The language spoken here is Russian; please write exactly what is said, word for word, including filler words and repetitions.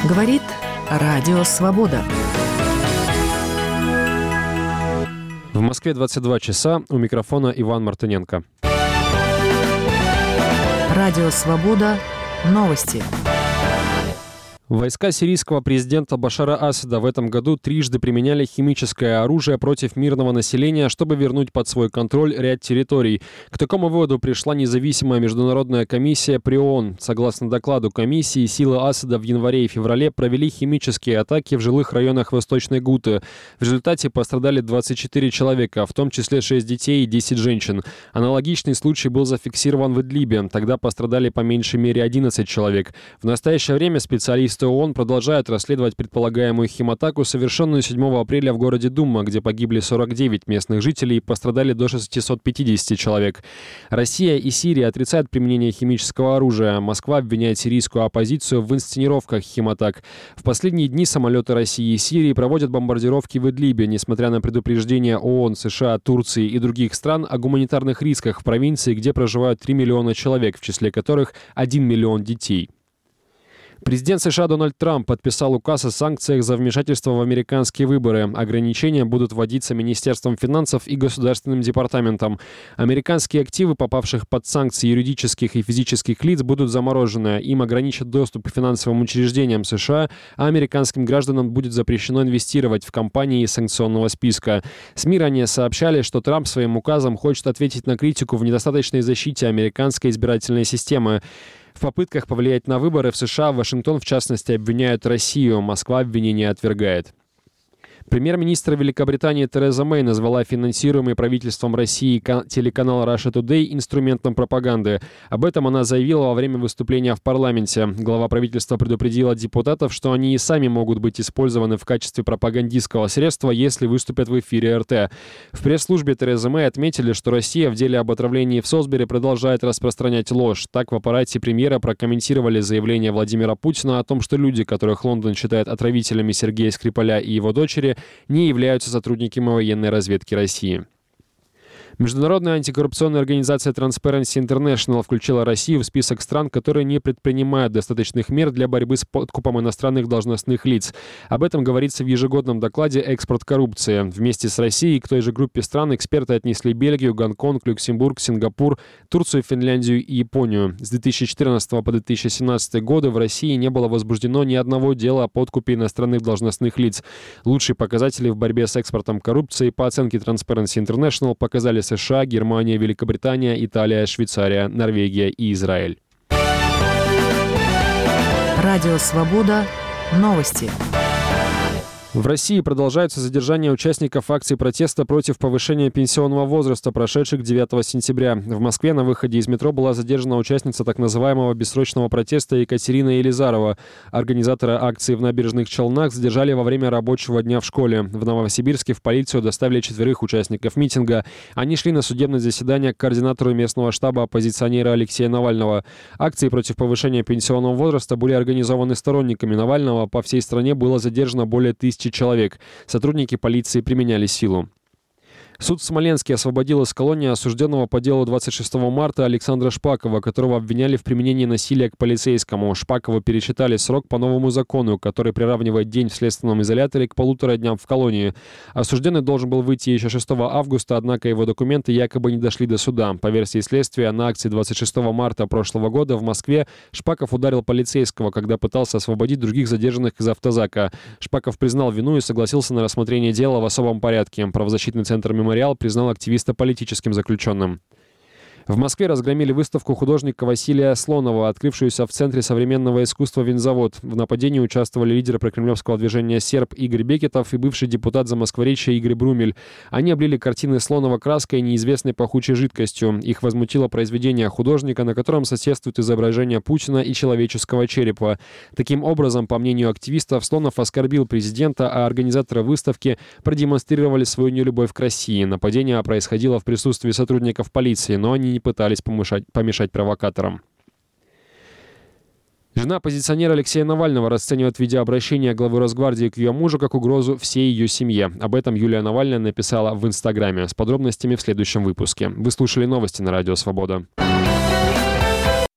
Говорит Радио Свобода. В Москве двадцать два часа. У микрофона Иван Мартыненко. Радио Свобода. Новости. Войска сирийского президента Башара Асада в этом году трижды применяли химическое оружие против мирного населения, чтобы вернуть под свой контроль ряд территорий. К такому выводу пришла независимая международная комиссия при ООН. Согласно докладу комиссии, силы Асада в январе и феврале провели химические атаки в жилых районах Восточной Гуты. В результате пострадали двадцать четыре человека, в том числе шесть детей и десять женщин. Аналогичный случай был зафиксирован в Идлибе. Тогда пострадали по меньшей мере одиннадцать человек. В настоящее время специалисты ООН продолжают расследовать предполагаемую химатаку, совершенную седьмого апреля в городе Дума, где погибли сорок девять местных жителей и пострадали до шестисот пятидесяти человек. Россия и Сирия отрицают применение химического оружия. Москва обвиняет сирийскую оппозицию в инсценировках химатак. В последние дни самолеты России и Сирии проводят бомбардировки в Идлибе, несмотря на предупреждения ООН, США, Турции и других стран о гуманитарных рисках в провинции, где проживают три миллиона человек, в числе которых один миллион детей. Президент США Дональд Трамп подписал указ о санкциях за вмешательство в американские выборы. Ограничения будут вводиться Министерством финансов и Государственным департаментом. Американские активы, попавших под санкции юридических и физических лиц, будут заморожены. Им ограничат доступ к финансовым учреждениям США, а американским гражданам будет запрещено инвестировать в компании из санкционного списка. СМИ ранее сообщали, что Трамп своим указом хочет ответить на критику в недостаточной защите американской избирательной системы. В попытках повлиять на выборы в США Вашингтон, в частности, обвиняет Россию. Москва обвинения отвергает. Премьер-министр Великобритании Тереза Мэй назвала финансируемый правительством России телеканал Russia Today инструментом пропаганды. Об этом она заявила во время выступления в парламенте. Глава правительства предупредила депутатов, что они и сами могут быть использованы в качестве пропагандистского средства, если выступят в эфире эр тэ. В пресс-службе Терезы Мэй отметили, что Россия в деле об отравлении в Солсбери продолжает распространять ложь. Так в аппарате премьера прокомментировали заявление Владимира Путина о том, что люди, которых Лондон считает отравителями Сергея Скрипаля и его дочери, не являются сотрудниками военной разведки России. Международная антикоррупционная организация Transparency International включила Россию в список стран, которые не предпринимают достаточных мер для борьбы с подкупом иностранных должностных лиц. Об этом говорится в ежегодном докладе «Экспорт коррупции». Вместе с Россией к той же группе стран эксперты отнесли Бельгию, Гонконг, Люксембург, Сингапур, Турцию, Финляндию и Японию. С две тысячи четырнадцатого по две тысячи семнадцатый годы в России не было возбуждено ни одного дела о подкупе иностранных должностных лиц. Лучшие показатели в борьбе с экспортом коррупции по оценке Transparency International показали США, Германия, Великобритания, Италия, Швейцария, Норвегия и Израиль. Радио Свобода. Новости. В России продолжаются задержания участников акций протеста против повышения пенсионного возраста, прошедших девятого сентября. В Москве на выходе из метро была задержана участница так называемого бессрочного протеста Екатерина Елизарова. Организатора акции в Набережных Челнах задержали во время рабочего дня в школе. В Новосибирске в полицию доставили четверых участников митинга. Они шли на судебное заседание к координатору местного штаба оппозиционера Алексея Навального. Акции против повышения пенсионного возраста были организованы сторонниками Навального. По всей стране было задержано более тысячи человек. Сотрудники полиции применяли силу. Суд в Смоленске освободил из колонии осужденного по делу двадцать шестого марта Александра Шпакова, которого обвиняли в применении насилия к полицейскому. Шпакову пересчитали срок по новому закону, который приравнивает день в следственном изоляторе к полутора дням в колонии. Осужденный должен был выйти еще шестого августа, однако его документы якобы не дошли до суда. По версии следствия, на акции двадцать шестого марта прошлого года в Москве Шпаков ударил полицейского, когда пытался освободить других задержанных из автозака. Шпаков признал вину и согласился на рассмотрение дела в особом порядке. Правозащитный центр «Мемориал» признал активиста политическим заключенным. В Москве разгромили выставку художника Василия Слонова, открывшуюся в Центре современного искусства «Винзавод». В нападении участвовали лидеры прокремлевского движения «Серб» Игорь Бекетов и бывший депутат Замоскворечья Игорь Брумель. Они облили картины Слонова краской и неизвестной пахучей жидкостью. Их возмутило произведение художника, на котором соседствуют изображения Путина и человеческого черепа. Таким образом, по мнению активистов, Слонов оскорбил президента, а организаторы выставки продемонстрировали свою нелюбовь к России. Нападение происходило в присутствии сотрудников полиции, но они не пытались помешать, помешать провокаторам. Жена оппозиционера Алексея Навального расценивает видеообращение главы Росгвардии к ее мужу как угрозу всей ее семье. Об этом Юлия Навальная написала в Инстаграме. С подробностями в следующем выпуске. Вы слушали новости на Радио Свобода.